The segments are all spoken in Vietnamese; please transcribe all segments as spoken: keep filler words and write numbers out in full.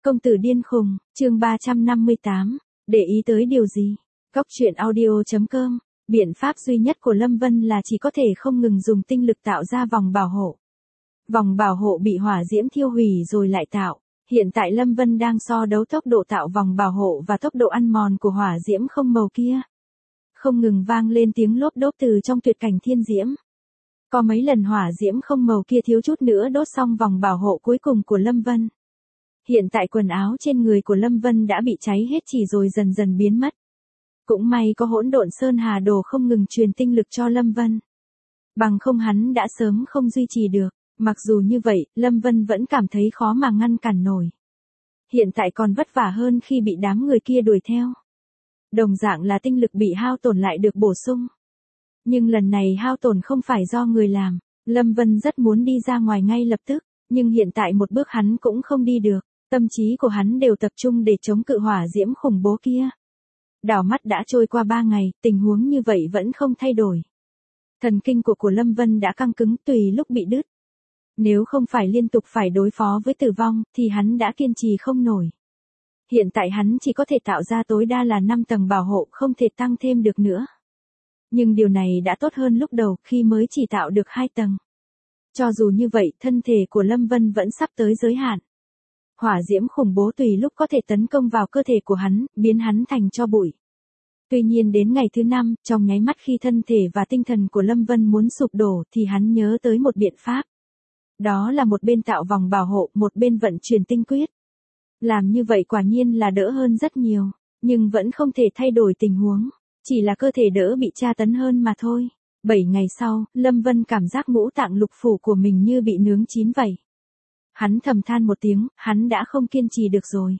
Công tử điên khùng, chương ba trăm năm mươi tám, để ý tới điều gì? Góc truyện audio.com, biện pháp duy nhất của Lâm Vân là chỉ có thể không ngừng dùng tinh lực tạo ra vòng bảo hộ. Vòng bảo hộ bị hỏa diễm thiêu hủy rồi lại tạo. Hiện tại Lâm Vân đang so đấu tốc độ tạo vòng bảo hộ và tốc độ ăn mòn của hỏa diễm không màu kia. Không ngừng vang lên tiếng lốp đốp từ trong tuyệt cảnh thiên diễm. Có mấy lần hỏa diễm không màu kia thiếu chút nữa đốt xong vòng bảo hộ cuối cùng của Lâm Vân. Hiện tại quần áo trên người của Lâm Vân đã bị cháy hết chỉ rồi dần dần biến mất. Cũng may có hỗn độn sơn hà đồ không ngừng truyền tinh lực cho Lâm Vân. Bằng không hắn đã sớm không duy trì được. Mặc dù như vậy, Lâm Vân vẫn cảm thấy khó mà ngăn cản nổi. Hiện tại còn vất vả hơn khi bị đám người kia đuổi theo. Đồng dạng là tinh lực bị hao tổn lại được bổ sung. Nhưng lần này hao tổn không phải do người làm. Lâm Vân rất muốn đi ra ngoài ngay lập tức, nhưng hiện tại một bước hắn cũng không đi được. Tâm trí của hắn đều tập trung để chống cự hỏa diễm khủng bố kia. Đảo mắt đã trôi qua ba ngày, tình huống như vậy vẫn không thay đổi. Thần kinh của của Lâm Vân đã căng cứng tùy lúc bị đứt. Nếu không phải liên tục phải đối phó với tử vong, thì hắn đã kiên trì không nổi. Hiện tại hắn chỉ có thể tạo ra tối đa là năm tầng bảo hộ, không thể tăng thêm được nữa. Nhưng điều này đã tốt hơn lúc đầu khi mới chỉ tạo được hai tầng. Cho dù như vậy, thân thể của Lâm Vân vẫn sắp tới giới hạn. Hỏa diễm khủng bố tùy lúc có thể tấn công vào cơ thể của hắn, biến hắn thành tro bụi. Tuy nhiên đến ngày thứ năm, trong nháy mắt khi thân thể và tinh thần của Lâm Vân muốn sụp đổ thì hắn nhớ tới một biện pháp. Đó là một bên tạo vòng bảo hộ, một bên vận chuyển tinh quyết. Làm như vậy quả nhiên là đỡ hơn rất nhiều, nhưng vẫn không thể thay đổi tình huống, chỉ là cơ thể đỡ bị tra tấn hơn mà thôi. Bảy ngày sau, Lâm Vân cảm giác ngũ tạng lục phủ của mình như bị nướng chín vậy. Hắn thầm than một tiếng, hắn đã không kiên trì được rồi.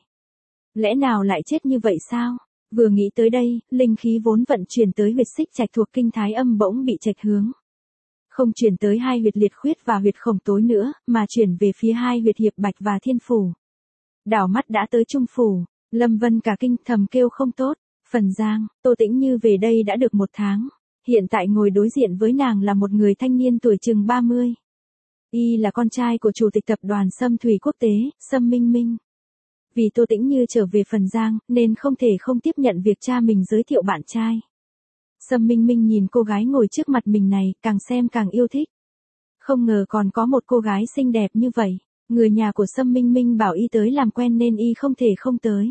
Lẽ nào lại chết như vậy sao? Vừa nghĩ tới đây, linh khí vốn vận chuyển tới huyệt xích trạch thuộc kinh thái âm bỗng bị trạch hướng. Không chuyển tới hai huyệt liệt khuyết và huyệt khổng tối nữa, mà chuyển về phía hai huyệt hiệp bạch và thiên phủ. Đảo mắt đã tới trung phủ, Lâm Vân cả kinh thầm kêu không tốt. Phần Giang, Tô Tĩnh Như về đây đã được một tháng. Hiện tại ngồi đối diện với nàng là một người thanh niên tuổi chừng ba mươi. Y là con trai của chủ tịch tập đoàn Sâm Thủy Quốc tế, Sâm Minh Minh. Vì Tô Tĩnh Như trở về Phần Giang, nên không thể không tiếp nhận việc cha mình giới thiệu bạn trai. Sâm Minh Minh nhìn cô gái ngồi trước mặt mình này, càng xem càng yêu thích. Không ngờ còn có một cô gái xinh đẹp như vậy. Người nhà của Sâm Minh Minh bảo y tới làm quen nên y không thể không tới.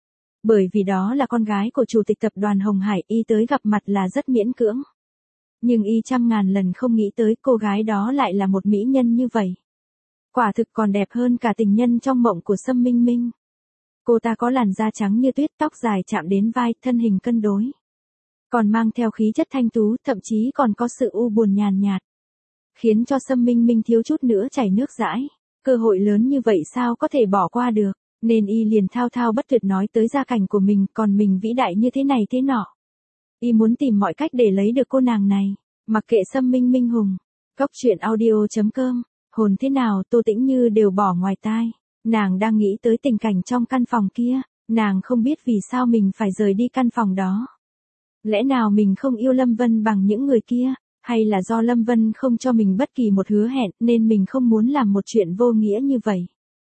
Bởi vì đó là con gái của chủ tịch tập đoàn Hồng Hải, y tới gặp mặt là rất miễn cưỡng. Nhưng y trăm ngàn lần không nghĩ tới cô gái đó lại là một mỹ nhân như vậy. Quả thực còn đẹp hơn cả tình nhân trong mộng của Sâm Minh Minh. Cô ta có làn da trắng như tuyết, tóc dài chạm đến vai, thân hình cân đối. Còn mang theo khí chất thanh tú, thậm chí còn có sự u buồn nhàn nhạt. Khiến cho Sâm Minh Minh thiếu chút nữa chảy nước dãi. Cơ hội lớn như vậy sao có thể bỏ qua được, nên y liền thao thao bất tuyệt nói tới gia cảnh của mình, còn mình vĩ đại như thế này thế nọ. Y muốn tìm mọi cách để lấy được cô nàng này, mặc kệ Sâm Minh Minh hùng. Góc truyện audio.com, hồn thế nào Tô Tĩnh Như đều bỏ ngoài tai. Nàng đang nghĩ tới tình cảnh trong căn phòng kia, nàng không biết vì sao mình phải rời đi căn phòng đó. Lẽ nào mình không yêu Lâm Vân bằng những người kia, hay là do Lâm Vân không cho mình bất kỳ một hứa hẹn nên mình không muốn làm một chuyện vô nghĩa như vậy.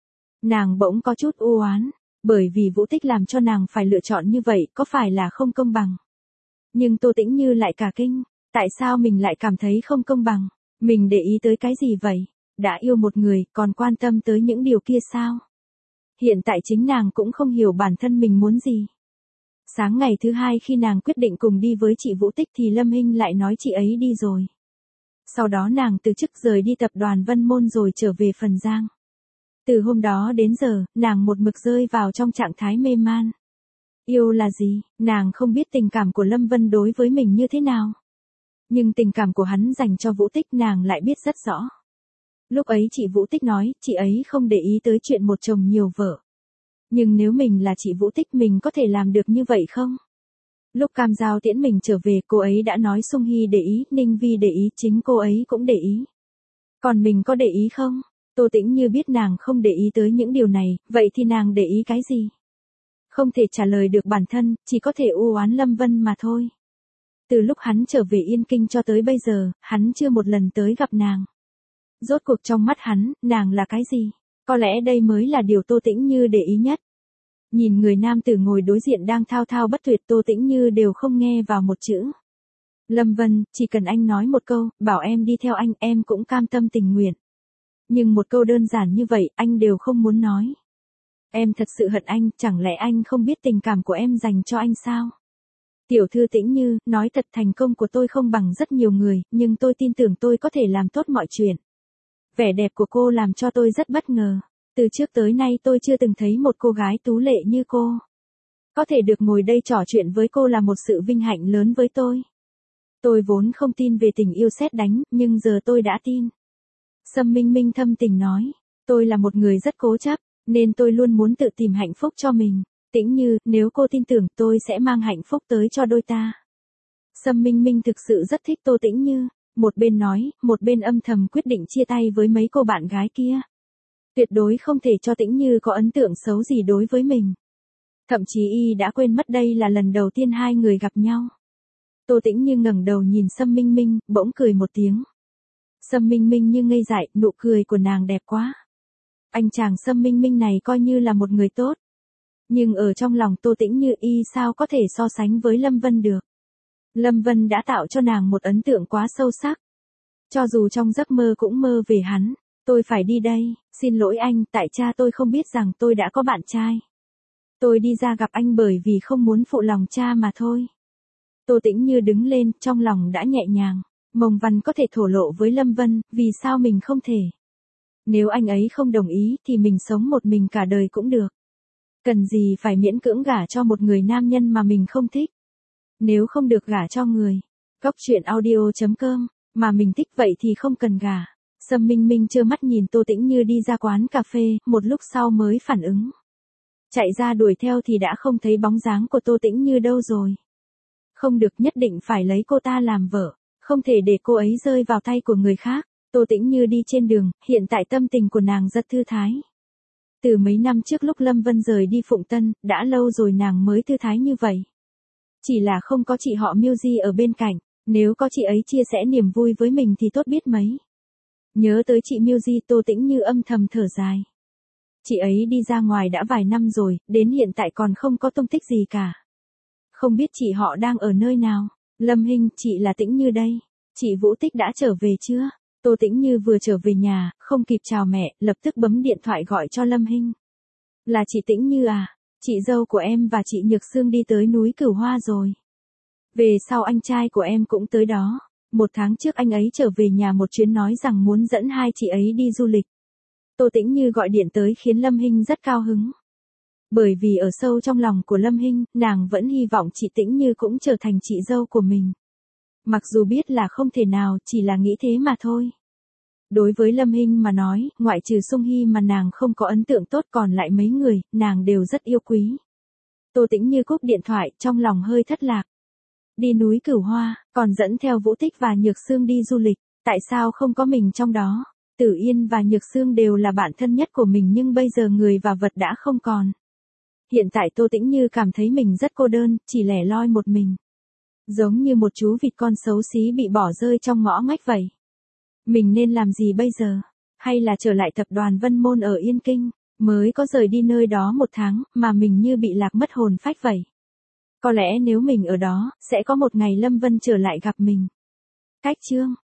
Nàng bỗng có chút u oán, bởi vì Vũ Tích làm cho nàng phải lựa chọn như vậy có phải là không công bằng. Nhưng Tô Tĩnh Như lại cả kinh, tại sao mình lại cảm thấy không công bằng, mình để ý tới cái gì vậy, đã yêu một người còn quan tâm tới những điều kia sao? Hiện tại chính nàng cũng không hiểu bản thân mình muốn gì. Sáng ngày thứ hai khi nàng quyết định cùng đi với chị Vũ Tích thì Lâm Hinh lại nói chị ấy đi rồi. Sau đó nàng từ chức rời đi tập đoàn Vân Môn rồi trở về Phần Giang. Từ hôm đó đến giờ, nàng một mực rơi vào trong trạng thái mê man. Yêu là gì, nàng không biết tình cảm của Lâm Vân đối với mình như thế nào. Nhưng tình cảm của hắn dành cho Vũ Tích nàng lại biết rất rõ. Lúc ấy chị Vũ Tích nói, chị ấy không để ý tới chuyện một chồng nhiều vợ. Nhưng nếu mình là chị Vũ Tích mình có thể làm được như vậy không? Lúc Cam Giao tiễn mình trở về cô ấy đã nói Sung Hy để ý, Ninh Vi để ý, chính cô ấy cũng để ý. Còn mình có để ý không? Tô Tĩnh Như biết nàng không để ý tới những điều này, vậy thì nàng để ý cái gì? Không thể trả lời được bản thân, chỉ có thể u oán Lâm Vân mà thôi. Từ lúc hắn trở về Yên Kinh cho tới bây giờ, hắn chưa một lần tới gặp nàng. Rốt cuộc trong mắt hắn, nàng là cái gì? Có lẽ đây mới là điều Tô Tĩnh Như để ý nhất. Nhìn người nam tử ngồi đối diện đang thao thao bất tuyệt, Tô Tĩnh Như đều không nghe vào một chữ. Lâm Vân, chỉ cần anh nói một câu, bảo em đi theo anh, em cũng cam tâm tình nguyện. Nhưng một câu đơn giản như vậy, anh đều không muốn nói. Em thật sự hận anh, chẳng lẽ anh không biết tình cảm của em dành cho anh sao? Tiểu thư Tĩnh Như, nói thật, thành công của tôi không bằng rất nhiều người, nhưng tôi tin tưởng tôi có thể làm tốt mọi chuyện. Vẻ đẹp của cô làm cho tôi rất bất ngờ. Từ trước tới nay tôi chưa từng thấy một cô gái tú lệ như cô. Có thể được ngồi đây trò chuyện với cô là một sự vinh hạnh lớn với tôi. Tôi vốn không tin về tình yêu sét đánh, nhưng giờ tôi đã tin. Sâm Minh Minh thâm tình nói, tôi là một người rất cố chấp, nên tôi luôn muốn tự tìm hạnh phúc cho mình. Tĩnh Như, nếu cô tin tưởng tôi sẽ mang hạnh phúc tới cho đôi ta. Sâm Minh Minh thực sự rất thích Tô Tĩnh Như, một bên nói, một bên âm thầm quyết định chia tay với mấy cô bạn gái kia. Tuyệt đối không thể cho Tĩnh Như có ấn tượng xấu gì đối với mình. Thậm chí y đã quên mất đây là lần đầu tiên hai người gặp nhau. Tô Tĩnh Như ngẩng đầu nhìn Sâm Minh Minh, bỗng cười một tiếng. Sâm Minh Minh như ngây dại, nụ cười của nàng đẹp quá. Anh chàng Sâm Minh Minh này coi như là một người tốt. Nhưng ở trong lòng Tô Tĩnh Như y sao có thể so sánh với Lâm Vân được. Lâm Vân đã tạo cho nàng một ấn tượng quá sâu sắc. Cho dù trong giấc mơ cũng mơ về hắn. Tôi phải đi đây, xin lỗi anh, tại cha tôi không biết rằng tôi đã có bạn trai. Tôi đi ra gặp anh bởi vì không muốn phụ lòng cha mà thôi. Tô Tĩnh Như đứng lên, trong lòng đã nhẹ nhàng. Mông Văn có thể thổ lộ với Lâm Vân, vì sao mình không thể? Nếu anh ấy không đồng ý thì mình sống một mình cả đời cũng được. Cần gì phải miễn cưỡng gả cho một người nam nhân mà mình không thích. Nếu không được gả cho người Cóc truyện audio chấm com mà mình thích vậy thì không cần gả. Sâm Minh Minh trơ mắt nhìn Tô Tĩnh Như đi ra quán cà phê, một lúc sau mới phản ứng. Chạy ra đuổi theo thì đã không thấy bóng dáng của Tô Tĩnh Như đâu rồi. Không được, nhất định phải lấy cô ta làm vợ, không thể để cô ấy rơi vào tay của người khác. Tô Tĩnh Như đi trên đường, hiện tại tâm tình của nàng rất thư thái. Từ mấy năm trước lúc Lâm Vân rời đi Phụng Tân, đã lâu rồi nàng mới thư thái như vậy. Chỉ là không có chị họ Miêu Di ở bên cạnh, nếu có chị ấy chia sẻ niềm vui với mình thì tốt biết mấy. Nhớ tới chị Miêu Di, Tô Tĩnh Như âm thầm thở dài. Chị ấy đi ra ngoài đã vài năm rồi, đến hiện tại còn không có tung tích gì cả. Không biết chị họ đang ở nơi nào. Lâm Hinh, chị là Tĩnh Như đây. Chị Vũ Tích đã trở về chưa? Tô Tĩnh Như vừa trở về nhà, không kịp chào mẹ, lập tức bấm điện thoại gọi cho Lâm Hinh. Là chị Tĩnh Như à? Chị dâu của em và chị Nhược Sương đi tới núi Cửu Hoa rồi. Về sau anh trai của em cũng tới đó. Một tháng trước anh ấy trở về nhà một chuyến nói rằng muốn dẫn hai chị ấy đi du lịch. Tô Tĩnh Như gọi điện tới khiến Lâm Hinh rất cao hứng. Bởi vì ở sâu trong lòng của Lâm Hinh, nàng vẫn hy vọng chị Tĩnh Như cũng trở thành chị dâu của mình. Mặc dù biết là không thể nào, chỉ là nghĩ thế mà thôi. Đối với Lâm Hinh mà nói, ngoại trừ Sung Hy mà nàng không có ấn tượng tốt, còn lại mấy người, nàng đều rất yêu quý. Tô Tĩnh Như cúp điện thoại, trong lòng hơi thất lạc. Đi núi Cửu Hoa, còn dẫn theo Vũ Tích và Nhược Sương đi du lịch, tại sao không có mình trong đó? Tử Yên và Nhược Sương đều là bạn thân nhất của mình nhưng bây giờ người và vật đã không còn. Hiện tại Tô Tĩnh Như cảm thấy mình rất cô đơn, chỉ lẻ loi một mình. Giống như một chú vịt con xấu xí bị bỏ rơi trong ngõ ngách vậy. Mình nên làm gì bây giờ? Hay là trở lại tập đoàn Vân Môn ở Yên Kinh, mới có rời đi nơi đó một tháng, mà mình như bị lạc mất hồn phách vậy. Có lẽ nếu mình ở đó, sẽ có một ngày Lâm Vân trở lại gặp mình. Cách chương